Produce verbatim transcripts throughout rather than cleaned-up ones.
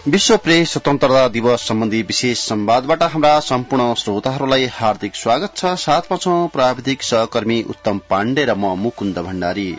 विश्व प्रेस स्वतन्त्रता दिवस सम्बन्धी विशेष संवादबाट हाम्रा सम्पूर्ण श्रोताहरूलाई हार्दिक स्वागत छ। साथमा छौं प्राविधिक सहकर्मी उत्तम पाण्डे र म मुकुन्द भण्डारी।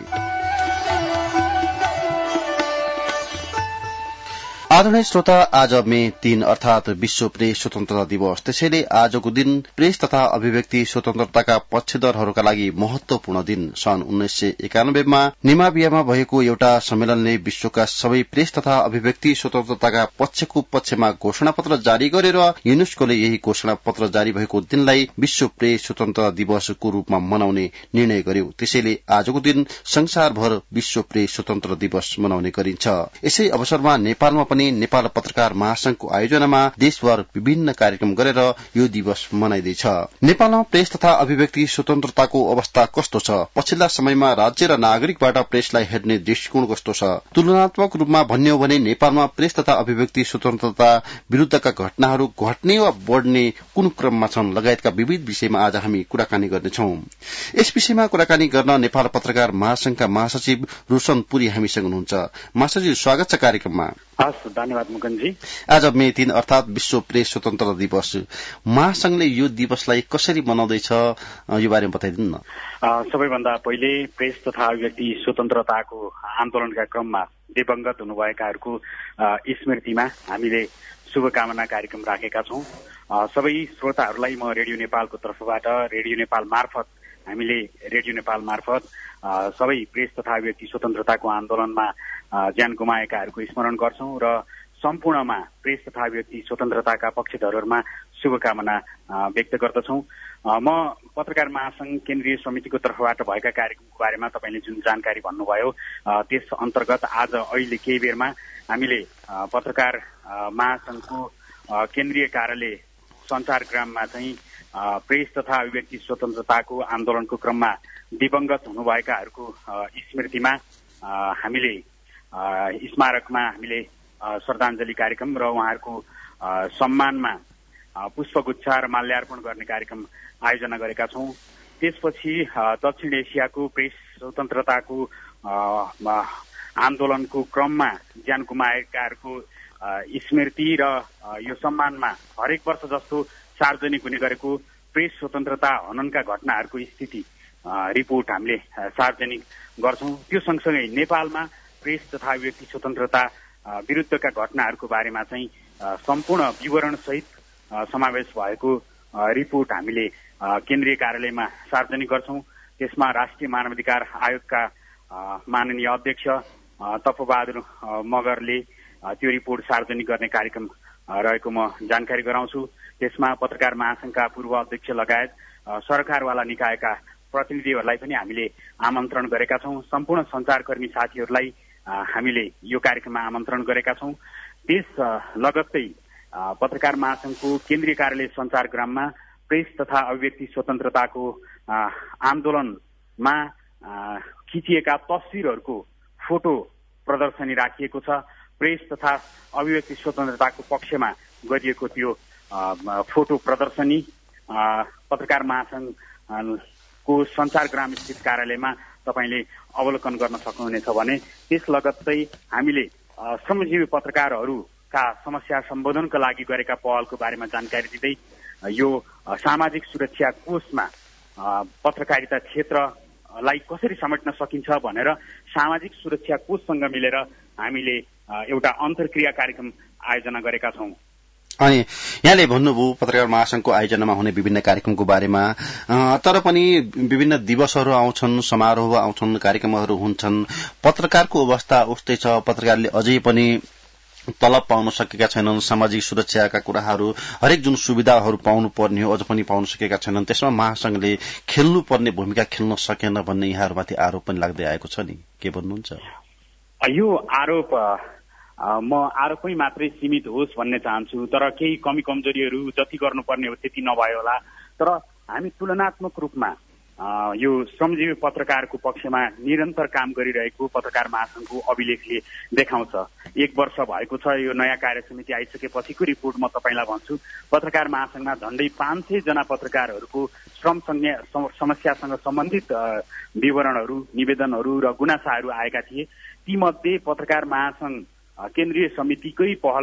आदरणीय श्रोता, आज मे तीन अर्थात विश्व प्रेस स्वतन्त्रता दिवस। त्यसैले आजको दिन प्रेस तथा अभिव्यक्ति स्वतन्त्रताका पक्षधरहरूका लागि महत्वपूर्ण दिन। सन् उन्नाइस सय एकानब्बेमा निमावियामा भएको एउटा सम्मेलनले विश्वका सबै प्रेस तथा अभिव्यक्ति स्वतन्त्रताका पक्षको पक्षमा घोषणापत्र जारी गरेर युनेस्कोले यही घोषणापत्र जारी भएको दिनलाई विश्व प्रेस स्वतन्त्रता दिवसको रूपमा मनाउने निर्णय गर्यो। त्यसैले आजको दिन संसारभर विश्व प्रेस स्वतन्त्रता दिवस मनाउने गरिन्छ। यसै अवसरमा नेपालमा पनि नेपाल पत्रकार महासंघको आयोजनामा देशभर विभिन्न कार्यक्रम गरेर यो दिवस मनाइँदैछ। नेपालमा प्रेस तथा अभिव्यक्ति स्वतन्त्रताको अवस्था कस्तो छ? पछिल्ला समयमा राज्य र नागरिकबाट प्रेसलाई हेर्ने दृष्टिकोण कस्तो छ? तुलनात्मक रूपमा भन्ने हो भने नेपालमा प्रेस तथा अभिव्यक्ति स्वतन्त्रता विरूद्धका घटनाहरू घट्ने वा बढ़ने कुन क्रममा छन् लगायतका विविध विषयमा आज हामी कुराकानी गर्नेछौं। यस विषयमा कुराकानी गर्न नेपाल पत्रकार महासंघका महासचिव रोशन पुरी हामीसँग हुनुहुन्छ। महासचिव, स्वागत छ कार्यक्रममा। हस्, धन्यवाद मुकुन्दजी। आज मे तीन अर्थात विश्व प्रेस स्वतन्त्रता दिवस। महासंघले यो दिवसलाई कसरी मनाउँदैछ, यो बारेमा बताइदिनु न। सबैभन्दा पहिले प्रेस तथा अभिव्यक्ति स्वतन्त्रताको आन्दोलनका क्रममा दिवंगत हुनुभएकाहरूको स्मृतिमा हामीले शुभकामना कार्यक्रम राखेका छौं। सबै श्रोताहरूलाई म रेडियो नेपालको तर्फबाट, रेडियो नेपाल मार्फत हामीले रेडियो नेपाल मार्फत सबै प्रेस तथा अभिव्यक्ति स्वतन्त्रताको आन्दोलनमा ज्यान गुमाएकाहरूको स्मरण गर्छौं र सम्पूर्णमा प्रेस तथा अभिव्यक्ति स्वतन्त्रताका पक्षधरहरूमा शुभकामना व्यक्त गर्दछौं। म पत्रकार महासंघ केन्द्रीय समितिको तर्फबाट भएका कार्यक्रमको बारेमा तपाईँले जुन जानकारी भन्नुभयो, त्यस अन्तर्गत आज अहिले केही बेरमा हामीले पत्रकार महासंघको केन्द्रीय कार्यालय संचारग्राममा चाहिँ प्रेस तथा अभिव्यक्ति स्वतन्त्रताको आन्दोलनको क्रममा दिवंगत हुनुभएकाहरूको स्मृतिमा हामीले स्मारकमा हामीले श्रद्धाञ्जली कार्यक्रम र उहाँहरूको सम्मानमा पुष्पगुच्छ र माल्यार्पण गर्ने कार्यक्रम आयोजना गरेका छौं। त्यसपछि दक्षिण एसियाको प्रेस स्वतन्त्रताको आन्दोलनको क्रममा ज्यान गुमाएकाहरूको स्मृति र यो सम्मानमा हरेक वर्ष जस्तो सार्वजनिक हुने गरेको प्रेस स्वतन्त्रता हननका घटनाहरूको स्थिति रिपोर्ट हामीले सार्वजनिक गर्छौं। त्यो सँगसँगै नेपालमा प्रेस तथा अभिव्यक्ति स्वतन्त्रता विरुद्धका घटनाहरूको बारेमा चाहिँ सम्पूर्ण विवरण सहित समावेश भएको रिपोर्ट हामीले केन्द्रीय कार्यालयमा सार्वजनिक गर्छौं। त्यसमा राष्ट्रिय मानवाधिकार आयोगका माननीय अध्यक्ष तपबहादुर मगरले त्यो रिपोर्ट सार्वजनिक गर्ने कार्यक्रम रहेको म जानकारी गराउँछु। त्यसमा पत्रकार महासंघका पूर्व अध्यक्ष लगायत सरकारवाला निकायका प्रतिनिधिहरूलाई पनि हामीले आमन्त्रण गरेका छौं। सम्पूर्ण संचारकर्मी साथीहरूलाई हामीले यो कार्यक्रममा आमन्त्रण गरेका छौं। त्यस लगत्तै पत्रकार महासंघको केन्द्रीय कार्यालय संचारग्राममा प्रेस तथा अभिव्यक्ति स्वतन्त्रताको आन्दोलनमा खिचिएका तस्विरहरूको फोटो प्रदर्शनी राखिएको छ। प्रेस तथा अभिव्यक्ति स्वतन्त्रताको पक्षमा गरिएको त्यो फोटो प्रदर्शनी पत्रकार महासंघको संचारग्राम स्थित कार्यालयमा तपाईले अवलोकन गर्न सक्नुहुनेछ भने त्यस लगत्तै हामीले श्रमजीवी पत्रकारहरूका समस्या सम्बोधनका लागि गरेका पहलको बारेमा जानकारी दिँदै यो सामाजिक सुरक्षा कोषमा पत्रकारिता क्षेत्रलाई कसरी समेट्न सकिन्छ भनेर सामाजिक सुरक्षा कोषसँग मिलेर हामीले एउटा अन्तर्क्रिया कार्यक्रम आयोजना गरेका छौं। अनि यहाँले भन्नुभयो पत्रकार महासंघको आयोजनामा हुने विभिन्न कार्यक्रमको बारेमा, तर पनि विभिन्न दिवसहरू आउँछन्, समारोह आउँछन्, कार्यक्रमहरू हुन्छन्। पत्रकारको अवस्था उस्तै छ। पत्रकारले अझै पनि तलब पाउन सकेका छैनन्। सामाजिक सुरक्षाका कुराहरू, हरेक जुन सुविधाहरू पाउनु पर्ने हो अझ पनि पाउन सकेका छैनन्। त्यसमा महासंघले खेल्नुपर्ने भूमिका खेल्न सकेन भन्ने यहाँहरूमाथि आरोप पनि लाग्दै आएको छ नि, के भन्नुहुन्छ? यो आरोप म आरोपमै मात्रै सीमित होस् भन्ने चाहन्छु, तर केही कमी कमजोरीहरू जति गर्नुपर्ने हो त्यति नभयो होला। तर हामी तुलनात्मक रूपमा यो श्रमजीवी पत्रकारको पक्षमा निरन्तर काम गरिरहेको पत्रकार महासंघको अभिलेखले देखाउँछ। एक वर्ष भएको छ यो नयाँ कार्य समिति आइसकेपछिको रिपोर्ट म तपाईँलाई भन्छु। पत्रकार महासंघमा झण्डै पाँच सय जना पत्रकारहरूको श्रम समस्यासँग सम्बन्धित विवरणहरू, निवेदनहरू र गुनासाहरू आएका थिए। तीमध्ये पत्रकार महासंघ केन्द्रीय समितिकै पहलमा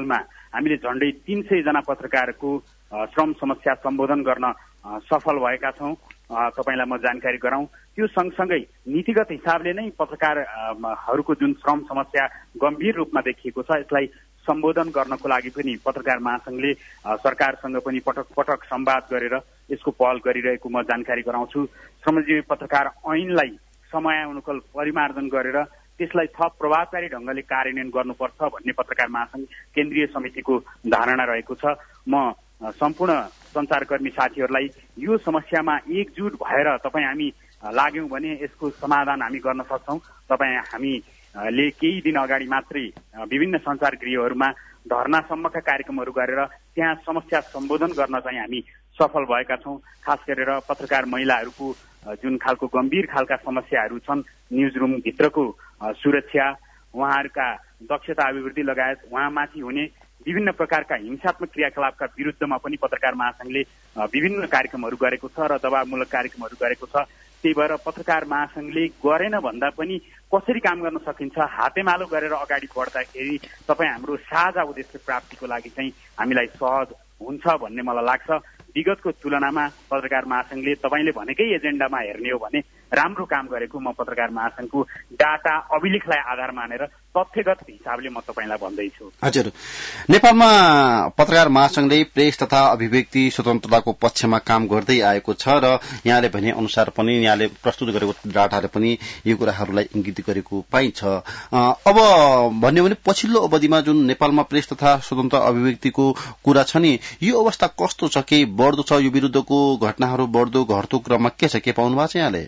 हामीले झण्डै तीन सय जना पत्रकारको श्रम समस्या सम्बोधन गर्न सफल भएका छौँ। तपाईँलाई म जानकारी गराउँ, त्यो सँगसँगै नीतिगत हिसाबले नै पत्रकारहरूको जुन श्रम समस्या गम्भीर रूपमा देखिएको छ यसलाई सम्बोधन गर्नको लागि पनि पत्रकार महासंघले सरकारसँग पनि पटक पटक संवाद गरेर यसको पहल गरिरहेको म जानकारी गराउँछु। श्रमजीवी पत्रकार ऐनलाई समयानुकूल परिमार्जन गरेर त्यसलाई थप प्रभावकारी ढंगले कार्यान्वयन गर्नुपर्छ भन्ने पत्रकार महासंघ केन्द्रीय समितिको धारणा रहेको छ। म सम्पूर्ण सञ्चारकर्मी साथीहरूलाई यो समस्यामा एकजुट भएर तपाईँ हामी लाग्यौं भने यसको समाधान हामी गर्न सक्छौं। तपाईँ हामीले केही दिन अगाडि मात्रै विभिन्न सञ्चार गृहहरूमा धरनासम्मका कार्यक्रमहरू गरेर त्यहाँ समस्या सम्बोधन गर्न चाहिँ हामी सफल भएका छौं। खास गरेर पत्रकार महिलाहरूको जुन खालको गम्भीर खालका समस्याहरू छन्, न्युज रूम भित्रको सुरक्षा, उहाँहरूका दक्षता अभिवृद्धि लगायत उहाँमाथि हुने विभिन्न प्रकारका हिंसात्मक क्रियाकलापका विरुद्धमा पनि पत्रकार महासंघले विभिन्न कार्यक्रमहरू गरेको छ र दबावमूलक कार्यक्रमहरू गरेको छ। त्यही भएर पत्रकार महासंघले गरेन भन्दा पनि कसरी काम गर्न सकिन्छ हातेमालो गरेर अगाडि बढ्दाखेरि तपाईँ हाम्रो साझा उद्देश्य प्राप्तिको लागि चाहिँ हामीलाई सहज हुन्छ भन्ने मलाई लाग्छ। विगतको तुलनामा पत्रकार महासंघले तपाईँले भनेकै एजेन्डामा हेर्ने हो भने राम्रो काम गरेको म पत्रकार महासंघको डाटा अभिलेखलाई आधार मानेर तथ्यगत हिसाबले म तपाईँलाई भन्दैछु। हजुर, नेपालमा पत्रकार महासंघले प्रेस तथा अभिव्यक्ति स्वतन्त्रताको पक्षमा काम गर्दै आएको छ र यहाँले भने अनुसार पनि यहाँले प्रस्तुत गरेको डाटाले पनि यो कुराहरूलाई इंगित गरेको पाइन्छ। अब भन्यो भने पछिल्लो अवधिमा जुन नेपालमा प्रेस तथा स्वतन्त्र अभिव्यक्तिको कुरा छ नि, यो अवस्था कस्तो छ? के बढ्दो छ? यो विरुद्धको घटनाहरू बढ्दो घट्दो क्रममा के छ? के पाउनु भएको छ यहाँले?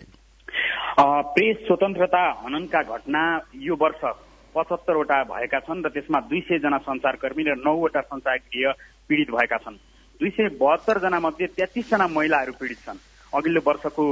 प्रेस स्वतन्त्रता हननका घटना यो वर्ष पचहत्तरवटा भएका छन् र त्यसमा दुई सय जना संचारकर्मी र नौवटा संचारगृह पीड़ित भएका छन्। दुई सय बहत्तर जना मध्ये तेत्तीस जना महिलाहरू पीड़ित छन्। अघिल्लो वर्षको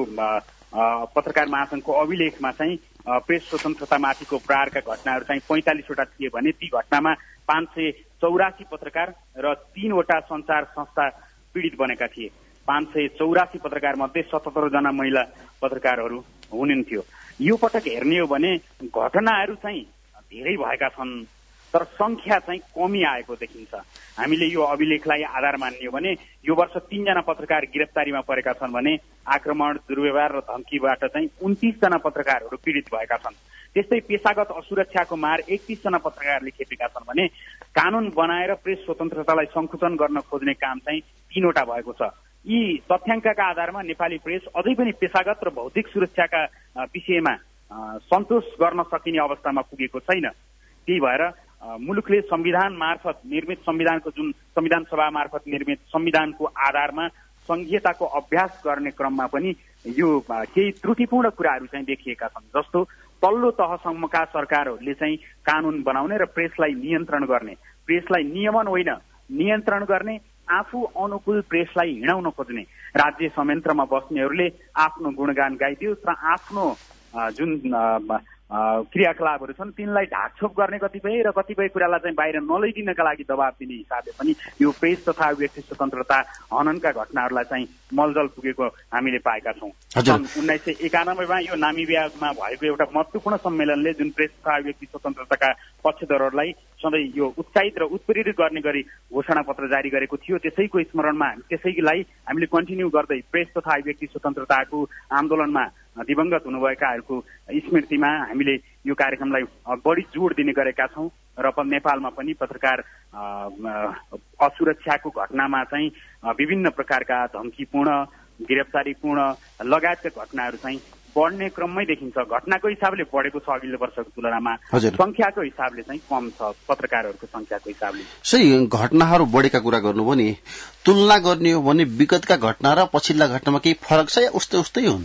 पत्रकार महासंघको अभिलेखमा चाहिँ प्रेस स्वतन्त्रतामाथिको प्रहारका घटनाहरू चाहिँ पैंतालिसवटा थिए भने ती घटनामा पाँच सय चौरासी पत्रकार र तीनवटा संचार संस्था पीड़ित बनेका थिए। पाँच सय चौरासी पत्रकार मध्ये सतहत्तर जना महिला पत्रकारहरू हुनुहुन्थ्यो। यो पटक हेर्ने हो भने घटनाहरू चाहिँ धेरै भएका छन् तर संख्या चाहिँ कमी आएको देखिन्छ। हामीले यो अभिलेखलाई आधार मान्ने हो भने यो वर्ष तीनजना पत्रकार गिरफ्तारीमा परेका छन् भने आक्रमण, दुर्व्यवहार र धम्कीबाट चाहिँ उन्तीस जना पत्रकारहरू पीड़ित भएका छन्। त्यस्तै पेशागत असुरक्षाको मार एकतीस जना पत्रकारले खेपेका छन् भने कानून बनाएर प्रेस स्वतन्त्रतालाई संकुचन गर्न खोज्ने काम चाहिँ तीनवटा भएको छ। यी तथ्याङ्कका आधारमा नेपाली प्रेस अझै पनि पेशागत र भौतिक सुरक्षाका विषयमा सन्तोष गर्न सकिने अवस्थामा पुगेको छैन। त्यही भएर मुलुकले संविधान मार्फत निर्मित संविधानको जुन संविधान सभा मार्फत निर्मित संविधानको आधारमा संघीयताको अभ्यास गर्ने क्रममा पनि यो केही त्रुटिपूर्ण कुराहरू चाहिँ देखिएका छन्। जस्तो तल्लो तहसम्मका सरकारहरूले चाहिँ कानून बनाउने र प्रेसलाई नियन्त्रण गर्ने, प्रेसलाई नियमन होइन नियन्त्रण गर्ने, आफू अनुकूल प्रेसलाई हिँडाउन खोज्ने, राज्य संयन्त्रमा बस्नेहरूले आफ्नो गुणगान गाइदियोस् र आफ्नो जुन क्रियाकलापहरू छन् तिनलाई ढाकछोप गर्ने कतिपय र कतिपय कुरालाई चाहिँ बाहिर नलैदिनका लागि दबाब दिने हिसाबले पनि यो प्रेस तथा व्यक्ति स्वतन्त्रता हननका घटनाहरूलाई चाहिँ मलजल पुगेको हामीले पाएका छौँ। सन् उन्नाइस सय एकानब्बेमा यो नामिबियामा भएको एउटा महत्वपूर्ण सम्मेलनले जुन प्रेस तथा व्यक्ति स्वतन्त्रताका पक्षधरहरूलाई सधैँ यो उत्साहित र उत्प्रेरित गर्ने गरी घोषणा पत्र जारी गरेको थियो। त्यसैको स्मरणमा त्यसैलाई हामीले कन्टिन्यू गर्दै प्रेस तथा व्यक्ति स्वतन्त्रताको आन्दोलनमा दिवंगत हुनुभएकाहरूको स्मृतिमा हामीले यो कार्यक्रमलाई बढी जोड दिने गरेका छौँ र नेपालमा पनि पत्रकार असुरक्षाको घटनामा चाहिँ विभिन्न प्रकारका धम्कीपूर्ण, गिरफ्तारीपूर्ण लगायतका घटनाहरू चाहिँ बढ्ने क्रममै देखिन्छ। घटनाको हिसाबले बढेको छ अघिल्लो वर्षको तुलनामा, संख्याको हिसाबले चाहिँ कम छ पत्रकारहरूको संख्याको हिसाबले। सही घटनाहरू बढेका कुरा गर्नुभयो नि, तुलना गर्ने हो भने विगतका घटना र पछिल्ला घटनामा केही फरक छ या उस्तै उस्तै हुन्?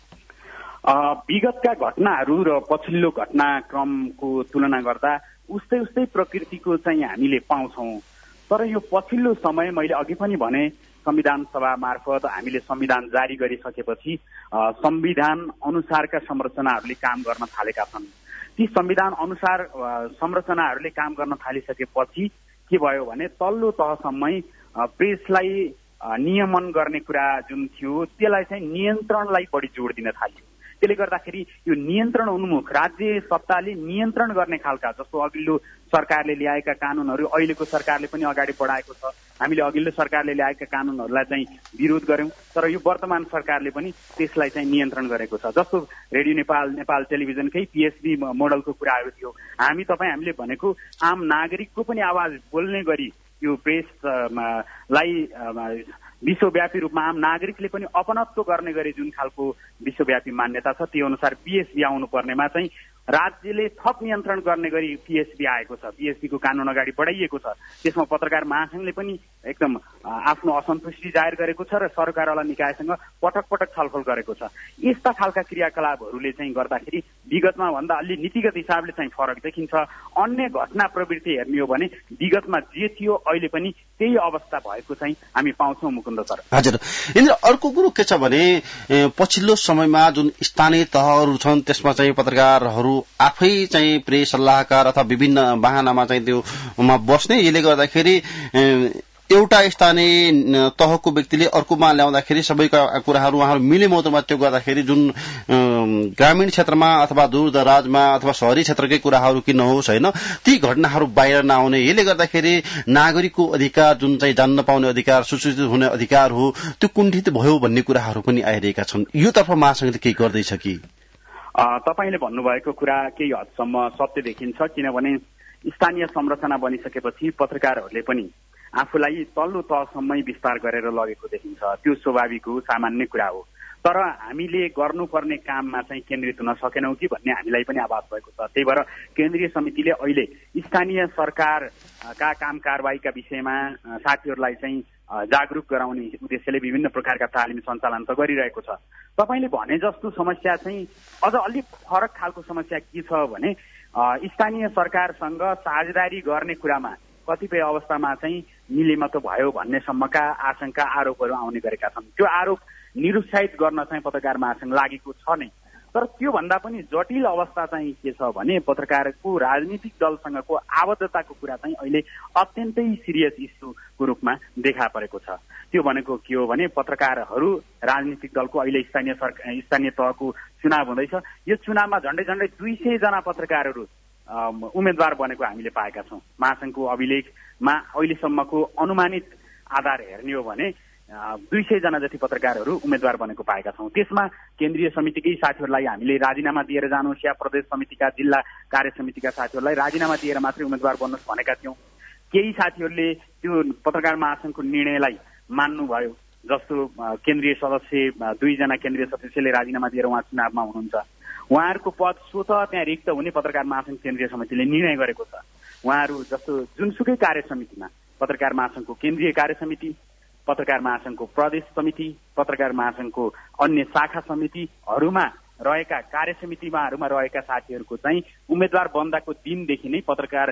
विगतका घटनाहरू र पछिल्लो घटनाक्रमको तुलना गर्दा उस्तै उस्तै प्रकृतिको चाहिँ हामीले पाउँछौँ। तर यो पछिल्लो समय मैले अघि पनि भने संविधान सभा मार्फत हामीले संविधान जारी गरिसकेपछि संविधान अनुसारका संरचनाहरूले काम गर्न थालेका छन्। ती संविधान अनुसार संरचनाहरूले काम गर्न थालिसकेपछि के भयो भने तल्लो तहसम्मै प्रेसलाई नियमन गर्ने कुरा जुन थियो त्यसलाई चाहिँ नियन्त्रणलाई बढी जोड दिन थालियो। त्यसले गर्दाखेरि यो नियन्त्रण उन्मुख राज्य सत्ताले नियन्त्रण गर्ने खालका जस्तो अघिल्लो सरकारले ल्याएका कानुनहरू अहिलेको सरकारले पनि अगाडि बढाएको छ। हामीले अघिल्लो सरकारले ल्याएका कानुनहरूलाई चाहिँ विरोध गर्यौं, तर यो वर्तमान सरकारले पनि त्यसलाई चाहिँ नियन्त्रण गरेको छ। जस्तो रेडियो नेपाल, नेपाल टेलिभिजनकै पीएसबी मोडलको कुराहरू थियो। हामी तपाईँ हामीले भनेको आम नागरिकको पनि आवाज बोल्ने गरी यो प्रेसलाई विश्वव्यापी रूपमा आम नागरिकले पनि अपनत्व गर्ने गरी जुन खालको विश्वव्यापी मान्यता छ त्यो अनुसार पीएसबी आउनु पर्नेमा चाहिँ राज्यले थप नियन्त्रण गर्ने गरी पीएसबी आएको छ। पीएसबीको कानुन अगाडि बढाइएको छ। त्यसमा पत्रकार महासंघले पनि एकदम आफ्नो असन्तुष्टि जाहेर गरेको छ र सरकारवाला निकायसँग पटक पटक छलफल गरेको छ। यस्ता खालका क्रियाकलापहरूले चाहिँ गर्दाखेरि विगतमा भन्दा अलि नीतिगत हिसाबले चाहिँ फरक देखिन्छ। अन्य घटना प्रवृत्ति हेर्ने हो भने विगतमा जे थियो अहिले पनि त्यही अवस्था भएको चाहिँ हामी पाउँछौँ मुकुन्द सर। हजुर इन्द्र, अर्को कुरो के छ भने पछिल्लो समयमा जुन स्थानीय तहहरू छन् त्यसमा चाहिँ पत्रकारहरू आफै चाहिँ प्रेस सल्लाहकार अथवा विभिन्न वाहनामा चाहिँ त्योमा बस्ने, यसले गर्दाखेरि एउटा स्थानीय तहको व्यक्तिले अर्कोमा ल्याउँदाखेरि सबैका कुराहरू उहाँहरू मिले मौतमा त्यो गर्दाखेरि जुन ग्रामीण क्षेत्रमा अथवा दूर दराजमा अथवा शहरी क्षेत्रकै कुराहरू किन होस् होइन ती घटनाहरू बाहिर नआउने, यसले गर्दाखेरि नागरिकको अधिकार जुन चाहिँ जान्न पाउने अधिकार, सुसूचित हुने अधिकार हो त्यो कुण्ठित भयो भन्ने कुराहरू पनि आइरहेका छन्। यो तर्फ महासंघले केही गर्दैछ कि? तपाईँले भन्नुभएको कुरा केही हदसम्म सत्य देखिन्छ, किनभने स्थानीय संरचना बनिसकेपछि पत्रकारहरूले पनि आफूलाई तल्लो तहसम्मै विस्तार गरेर लगेको देखिन्छ। त्यो स्वाभाविक हो, सामान्य कुरा हो। तर हामीले गर्नुपर्ने काममा चाहिँ केन्द्रित हुन सकेनौं कि भन्ने हामीलाई पनि आभास भएको छ। त्यही भएर केन्द्रीय समितिले अहिले स्थानीय सरकारका काम कारबाहीका विषयमा साथीहरूलाई चाहिँ जागरूक गराउने उद्देश्यले विभिन्न प्रकारका तालिम सञ्चालन त गरिरहेको छ। तपाईँले भने जस्तो समस्या चाहिँ अझ अलिक फरक खालको समस्या के छ भने स्थानीय सरकारसँग साझेदारी गर्ने कुरामा कतिपय अवस्थामा चाहिँ मिलेमतो भयो भन्ने सम्मका आशंका आरोपहरू आउने गरेका छन्। त्यो आरोप निरुत्साहित गर्न चाहिँ पत्रकार महासंघ लागेको छ नै। तर त्योभन्दा पनि जटिल अवस्था चाहिँ के छ भने पत्रकारको राजनीतिक दलसँगको आबद्धताको कुरा चाहिँ अहिले अत्यन्तै सिरियस इस्युको रूपमा देखा परेको छ। त्यो भनेको के हो भने पत्रकारहरू राजनीतिक दलको अहिले स्थानीय सरकार स्थानीय तहको चुनाव हुँदैछ। यो चुनावमा झण्डै झण्डै दुई सय जना पत्रकारहरू उम्मेद्वार बनेको हामीले पाएका छौँ। महासंघको अभिलेखमा अहिलेसम्मको अनुमानित आधार हेर्ने हो भने दुई सय जना जति पत्रकारहरू उम्मेद्वार बनेको पाएका छौँ। त्यसमा केन्द्रीय समितिकै साथीहरूलाई हामीले राजीनामा दिएर जानुहोस् या प्रदेश समितिका जिल्ला कार्य समितिका साथीहरूलाई राजीनामा दिएर मात्रै उम्मेद्वार बन्नुहोस् भनेका थियौँ। केही साथीहरूले त्यो पत्रकार महासंघको निर्णयलाई मान्नुभयो। जस्तो केन्द्रीय सदस्य दुईजना केन्द्रीय सदस्यले राजीनामा दिएर उहाँ चुनावमा हुनुहुन्छ। उहाँहरूको पद स्वतः त्यहाँ रिक्त हुने पत्रकार महासंघ केन्द्रीय समितिले निर्णय गरेको छ। उहाँहरू जस्तो जुनसुकै कार्य समितिमा पत्रकार महासंघको केन्द्रीय कार्य समिति, पत्रकार महासंघको प्रदेश समिति, पत्रकार महासंघको अन्य शाखा समितिहरूमा रहेका कार्य समितिमाहरूमा रहेका साथीहरूको चाहिँ उम्मेद्वार बन्दाको दिनदेखि नै पत्रकार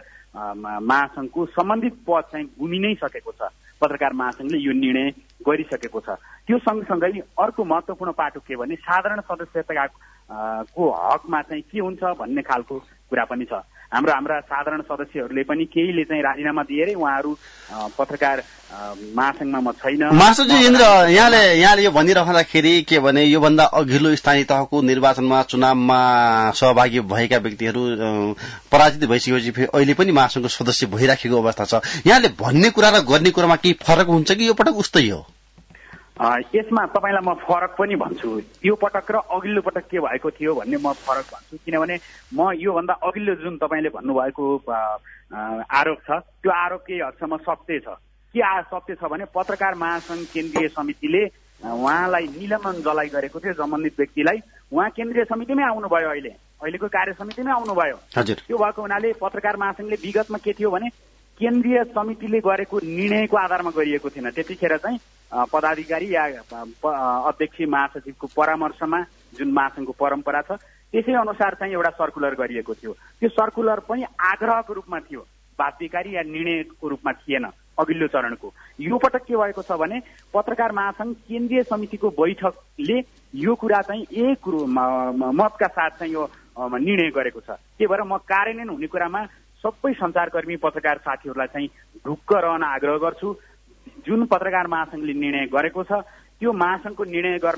महासंघको सम्बन्धित पद चाहिँ गुमी नै सकेको छ। पत्रकार महासंघले यो निर्णय गरिसकेको छ। त्यो सँगसँगै अर्को महत्त्वपूर्ण पाटो के भने साधारण सदस्यता को हकमा चाहिँ के हुन्छ भन्ने खालको कुरा पनि छ। हाम्रो हाम्रा साधारण सदस्यहरूले पनि केहीले चाहिँ राजीनामा दिएरै उहाँहरू पत्रकार महासंघमा म छैन। महासचिव इन्द्र, यहाँले यहाँले यो भनिरहँदाखेरि के भने योभन्दा अघिल्लो स्थानीय तहको निर्वाचनमा चुनावमा सहभागी भएका व्यक्तिहरू पराजित भइसकेपछि फेरि अहिले पनि महासंघको सदस्य भइराखेको अवस्था छ। यहाँले भन्ने कुरा र गर्ने कुरामा केही फरक हुन्छ कि यो पटक उस्तै हो? यसमा तपाईँलाई म फरक पनि भन्छु। यो पटक र अघिल्लो पटक के भएको थियो भन्ने म फरक भन्छु, किनभने म योभन्दा अघिल्लो जुन तपाईँले भन्नुभएको आरोप छ त्यो आरोप केही हदसम्म सत्य छ। के सत्य छ भने पत्रकार महासंघ केन्द्रीय समितिले उहाँलाई निलम्बन जलाइ गरेको थियो सम्बन्धित व्यक्तिलाई। उहाँ केन्द्रीय समितिमै आउनुभयो, अहिले अहिलेको कार्य समितिमै आउनुभयो। त्यो भएको हुनाले पत्रकार महासंघले विगतमा के थियो भने केन्द्रीय समितिले गरेको निर्णयको आधारमा गरिएको थिएन। त्यतिखेर चाहिँ पदाधिकारी या अध्यक्ष महासचिवको परामर्शमा जुन महासंघको परम्परा छ त्यसै अनुसार चाहिँ एउटा सर्कुलर गरिएको थियो। त्यो सर्कुलर पनि आग्रहको रूपमा थियो, बाध्यकारी या निर्णयको रूपमा थिएन अघिल्लो चरणको। यो पटक के भएको छ भने पत्रकार महासंघ केन्द्रीय समितिको बैठकले यो कुरा चाहिँ एक मतका साथ चाहिँ यो निर्णय गरेको छ। त्यही भएर म कार्यान्वयन हुने कुरामा सबै सञ्चारकर्मी पत्रकार साथीहरूलाई चाहिँ ढुक्क रहन आग्रह गर्छु। जुन पत्रकार महासंघले निर्णय गरेको छ त्यो महासंघको निर्णय गर्नु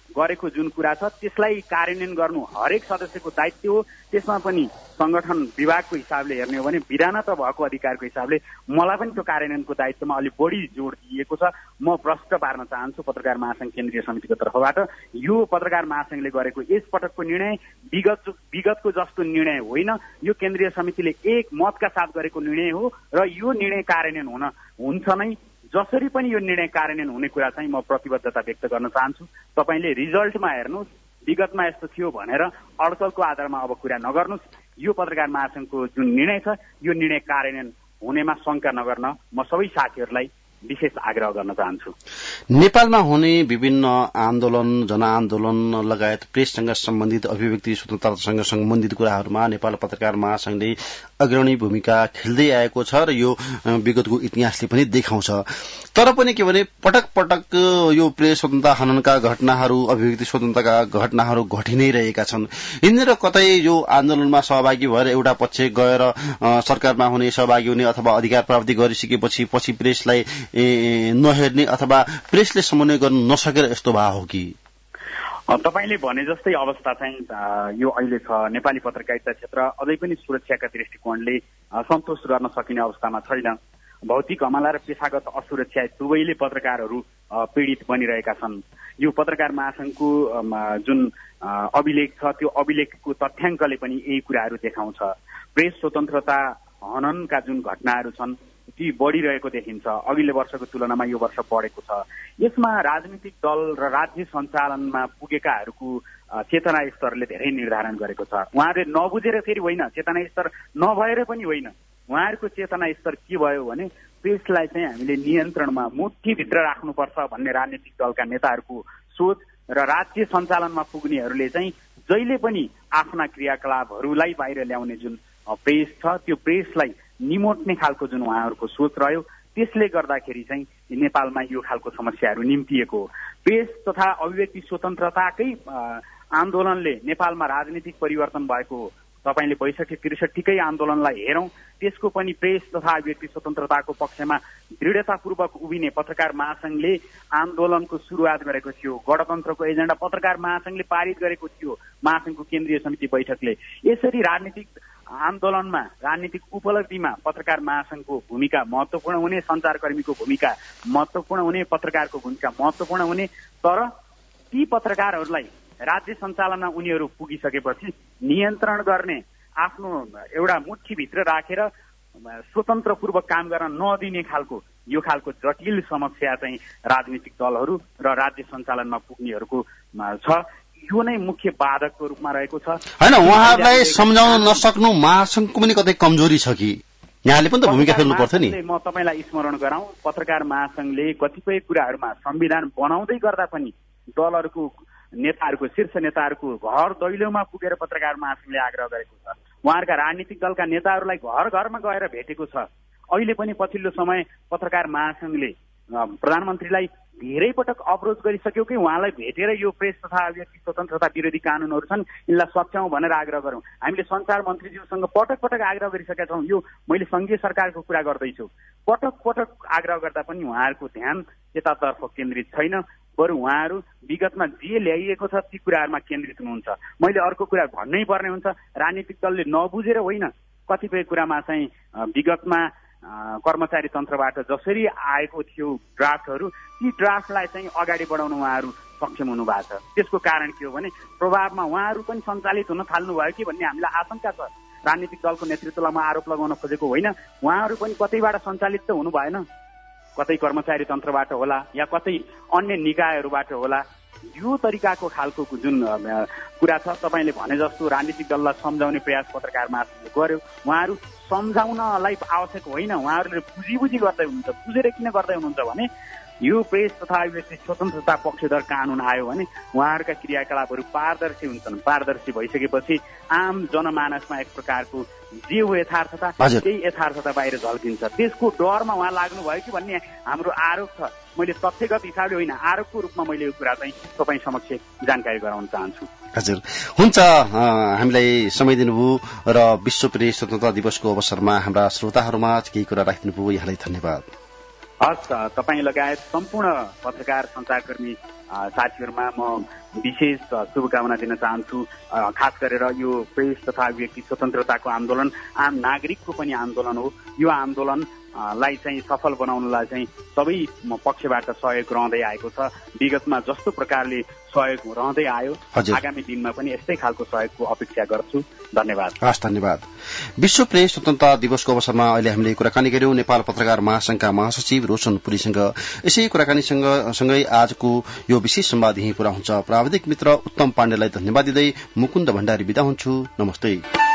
गरेको जुन कुरा छ त्यसलाई कार्यान्वयन गर्नु हरेक सदस्यको दायित्व हो। त्यसमा पनि संगठन विभागको हिसाबले हेर्ने हो भने विधानत भएको अधिकारको हिसाबले मलाई पनि त्यो कार्यान्वयनको दायित्वमा अलिक बढी जोड दिएको छ। म प्रश्न पार्न चाहन्छु पत्रकार महासंघ केन्द्रीय समितिको तर्फबाट यो पत्रकार महासंघले गरेको यस पटकको निर्णय विगत विगतको जस्तो निर्णय होइन। यो केन्द्रीय समितिले एक मतका साथ गरेको निर्णय हो र यो निर्णय कार्यान्वयन हुन हुन्छ नै। जसरी पनि यो निर्णय कार्यान्वयन हुने कुरा चाहिँ म प्रतिबद्धता व्यक्त गर्न चाहन्छु। तपाईँले रिजल्टमा हेर्नुहोस्, विगतमा यस्तो थियो भनेर अड्कलको आधारमा अब कुरा नगर्नुहोस्। यो पत्रकार महासंघको जुन निर्णय छ यो निर्णय कार्यान्वयन हुनेमा शंका नगर्न म सबै साथीहरूलाई विशेष आग्रह गर्न चाहन्छु। नेपालमा हुने विभिन्न आन्दोलन, जनआन्दोलन लगायत प्रेससँग सम्बन्धित अभिव्यक्ति स्वतन्त्रतासँग सम्बन्धित कुराहरूमा नेपाल पत्रकार महासंघले अग्रणी भूमिका खेल्दै आएको छ र यो विगतको इतिहासले पनि देखाउँछ। तर पनि के भने पटक पटक यो प्रेस स्वतन्त्रता हननका घटनाहरू, अभिव्यक्ति स्वतन्त्रताका घटनाहरू घटि नै रहेका छन्। यिनीहरू कतै यो आन्दोलनमा सहभागी भएर एउटा पक्ष गएर सरकारमा हुने, सहभागी हुने अथवा अधिकार प्राप्ति गरिसकेपछि पछि प्रेसलाई नहेर्ने अथवा प्रेसले समन्वय गर्न नसकेर यस्तो भए हो कि? तपाईले भने जस्तै अवस्था चाहिँ यो अहिले छ। नेपाली पत्रकारिता क्षेत्र अझै पनि सुरक्षाका दृष्टिकोणले सन्तोष गर्न सकिने अवस्थामा छैन। भौतिक हमला र पेशागत असुरक्षा दुवैले पत्रकारहरू पीडित बनिरहेका छन्। यो पत्रकार महासंघको जुन अभिलेख छ त्यो अभिलेखको तथ्याङ्कले पनि यही कुराहरू देखाउँछ। प्रेस स्वतन्त्रता हननका जुन घटनाहरू छन् ती बढिरहेको देखिन्छ। अघिल्लो वर्षको तुलनामा यो वर्ष बढेको छ। यसमा राजनीतिक दल र राज्य सञ्चालनमा पुगेकाहरूको चेतना स्तरले धेरै निर्धारण गरेको छ। उहाँहरूले नबुझेर फेरि होइन, चेतना स्तर नभएर पनि होइन, उहाँहरूको चेतना स्तर के भयो भने प्रेसलाई चाहिँ हामीले नियन्त्रणमा मुठीभित्र राख्नुपर्छ भन्ने राजनीतिक दलका नेताहरूको सोच र राज्य सञ्चालनमा पुग्नेहरूले चाहिँ जहिले पनि आफ्ना क्रियाकलापहरूलाई बाहिर ल्याउने जुन प्रेस छ त्यो प्रेसलाई निमोट्ने खालको जुन उहाँहरूको सोच रह्यो त्यसले गर्दाखेरि चाहिँ नेपालमा यो खालको समस्याहरू निम्तिएको हो। प्रेस तथा अभिव्यक्ति स्वतन्त्रताकै आन्दोलनले नेपालमा राजनीतिक परिवर्तन भएको हो। तपाईँले बैसठी त्रिसठीकै आन्दोलनलाई हेरौँ, त्यसको पनि प्रेस तथा अभिव्यक्ति स्वतन्त्रताको पक्षमा दृढतापूर्वक उभिने पत्रकार महासंघले आन्दोलनको सुरुवात गरेको थियो। गणतन्त्रको एजेन्डा पत्रकार महासंघले पारित गरेको थियो महासंघको केन्द्रीय समिति बैठकले। यसरी राजनीतिक आन्दोलनमा, राजनीतिक उपलब्धिमा पत्रकार महासंघको भूमिका महत्वपूर्ण हुने, सञ्चारकर्मीको भूमिका महत्वपूर्ण हुने, पत्रकारको भूमिका महत्वपूर्ण हुने। तर ती पत्रकारहरूलाई राज्य सञ्चालनमा उनीहरू पुगिसकेपछि नियन्त्रण गर्ने, आफ्नो एउटा मुठीभित्र राखेर स्वतन्त्रपूर्वक काम गर्न नदिने खालको यो खालको जटिल समस्या चाहिँ राजनीतिक दलहरू र राज्य सञ्चालनमा पुग्नेहरूको छ। यो नै मुख्य बाधकको रूपमा रहेको छ। हैन, उहाँहरूलाई सम्झाउन नसक्नु महासंघको पनि कतै कमजोरी छ कि? यहाँले पनि त भूमिका खेल्नु पर्छ नि। म तपाईलाई स्मरण गराउँ, पत्रकार महासंघले कतिपय कुराहरूमा संविधान बनाउँदै गर्दा पनि दलहरूको नेताहरूको, शीर्ष नेताहरूको घर दैलोमा पुगेर पत्रकार महासंघले आग्रह गरेको छ। उहाँहरूका राजनीतिक दलका नेताहरूलाई घर घरमा गएर भेटेको छ। अहिले पनि पछिल्लो समय पत्रकार महासंघले प्रधानमन्त्रीलाई धेरै पटक अवरोध गरिसक्यो कि उहाँलाई भेटेर यो प्रेस तथा अभिव्यक्ति स्वतन्त्रता विरोधी कानूनहरू छन् यिनलाई सच्याउँ भनेर आग्रह गरौँ। हामीले सञ्चार मन्त्रीज्यूसँग पटक पटक आग्रह गरिसकेका छौँ। यो मैले संघीय सरकारको कुरा गर्दैछु। पटक पटक आग्रह गर्दा पनि उहाँहरूको ध्यान यतातर्फ केन्द्रित छैन, बरु उहाँहरू विगतमा जे ल्याइएको छ ती कुराहरूमा केन्द्रित हुनुहुन्छ। मैले अर्को कुरा भन्नै पर्ने हुन्छ, राजनीतिक दलले नबुझेर होइन, कतिपय कुरामा चाहिँ विगतमा कर्मचारी तन्त्रबाट जसरी आएको थियो ड्राफ्टहरू, ती ड्राफ्टलाई चाहिँ अगाडि बढाउन उहाँहरू सक्षम हुनु भएको छ। त्यसको कारण के हो भने प्रभावमा उहाँहरू पनि सञ्चालित हुन थाल्नु भयो कि भन्ने हामीलाई आशंका छ। राजनीतिक दलको नेतृत्वलाई म आरोप लगाउन खोजेको होइन, उहाँहरू पनि कतैबाट सञ्चालित त हुनु भएन। कतै कर्मचारी तन्त्रबाट होला या कतै अन्य निकायहरूबाट होला। यो तरिकाको खालको जुन कुरा छ, तपाईँले भने जस्तो राजनीतिक दललाई सम्झाउने प्रयास पत्रकार महासंघले गर्यो। उहाँहरू सम्झाउनलाई आवश्यक होइन, उहाँहरूले बुझी बुझी गर्दै हुनुहुन्छ। बुझेर किन गर्दै हुनुहुन्छ भने यो प्रेस तथा अभिव्यक्ति स्वतन्त्रता पक्षधर कानून आयो भने उहाँहरूका क्रियाकलापहरू पारदर्शी हुन्छन्। पारदर्शी भइसकेपछि आम जनमानसमा एक प्रकारको जे हो यथार्थता, त्यही यथार्थता बाहिर झल्किन्छ। त्यसको डरमा उहाँ लाग्नुभयो कि भन्ने हाम्रो आरोप छ। मैले तथ्यगत हिसाबले होइन, आरोपको रूपमा मैले यो कुरा चाहिँ तपाईँ समक्ष जानकारी गराउन चाहन्छु। हजुर, हुन्छ। हामीलाई समय दिनुभयो र विश्व प्रेस स्वतन्त्रता दिवसको अवसरमा हाम्रा श्रोताहरूमा केही कुरा राख्नुभयो, यहाँलाई धन्यवाद। हस्, तपाईँ लगायत सम्पूर्ण पत्रकार सञ्चारकर्मी साथीहरूमा म विशेष शुभकामना दिन चाहन्छु। खास गरेर यो प्रेस तथा अभिव्यक्ति स्वतन्त्रताको आन्दोलन आम नागरिकको पनि आन्दोलन हो। यो आन्दोलन लाई चाहिँ सफल बनाउनलाई चाहिँ सबै पक्षबाट सहयोग रहँदै आएको छ। विगतमा जस्तो प्रकारले सहयोग रहँदै आयो, आगामी दिनमा पनि यस्तै खालको सहयोगको अपेक्षा गर्छु। धन्यवाद। हस्, धन्यवाद। विश्व प्रेस स्वतन्त्रता दिवसको अवसरमा अहिले हामीले कुराकानी गर्यौं नेपाल पत्रकार महासंघका महासचिव रोशन पुरीसँग। यसै कुराकानीसँग सँगै आजको यो विशेष संवाद यही पूरा हुन्छ। प्राविधिक मित्र उत्तम पाण्डेलाई धन्यवाद दिँदै मुकुन्द भण्डारी बिदा हुन्छु। नमस्ते।